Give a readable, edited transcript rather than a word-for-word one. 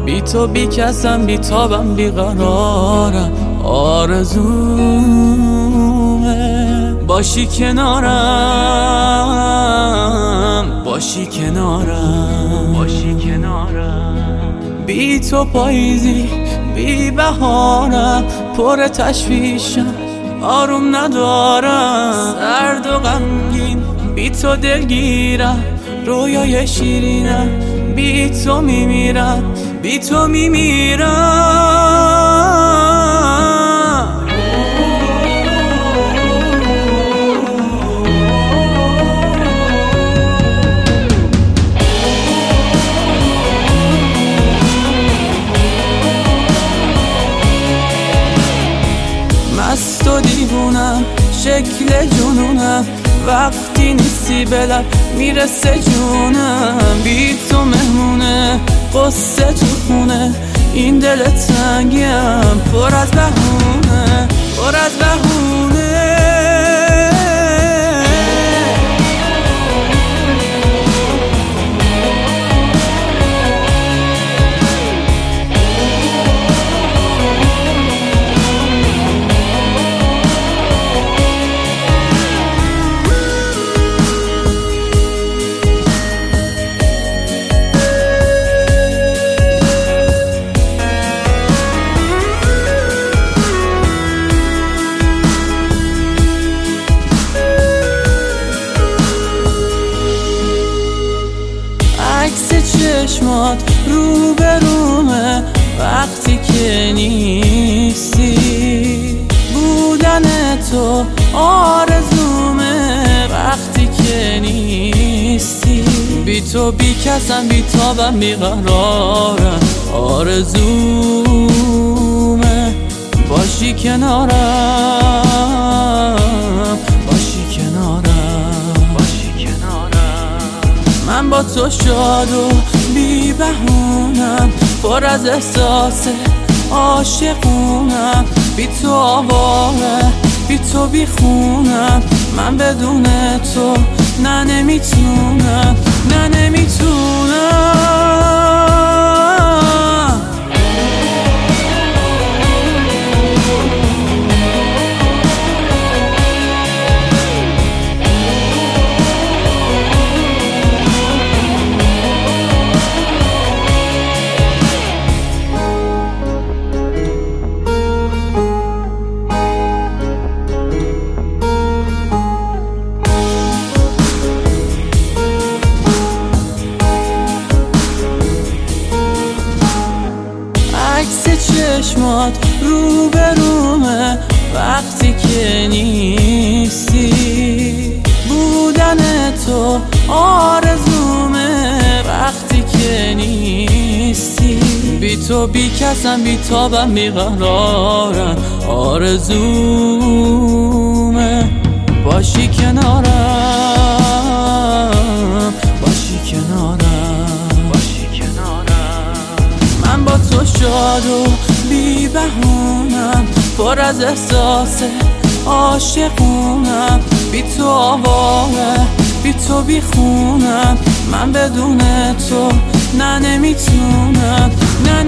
بی تو بی کسم، بی تابم، بی قرارم. آرزومه باشی کنارم، باشی کنارم، باشی کنارم. بی تو پاییزی، بی بهارم، پر تشویشم، آروم ندارم. سرد و غمگین بی تو دلگیرم، رویای شیرینم، بی تو میمیرم، بی تو میمیرم. مست و دیوونم، شکل جنونم، وقتی نیستی به لب میرسه جونم. بی تو مهمونه قصه تو خونه، این دل تنگیم پر از بهونه، پر از بهونه. چشمات رو به رومه وقتی که نیستی، بودن تو آرزومه وقتی که نیستی. بی تو بی کسم، بی تابم، بی قرارم. آرزومه باشی کنارم، باشی کنارم، باشی کنارم. من با تو شاد و بی بهونم، پر از احساس عاشقونم. بی تو آواره، بی تو بی خونم، من بدون تو نه نمیتونم، نه نمیتونم. چشمات رو به رومه وقتی که نیستی، بودن تو آرزومه وقتی که نیستی. بی تو بی کسم، بی تابم، بی قرارم. آرزومه باشی کنارم، باشی کنارم، باشی کنارم. من با تو شاد و بی بهونم، پر از احساس عاشقونم. بی تو آواره، بی تو بی خونم، من بدون تو نه نمیتونم، نه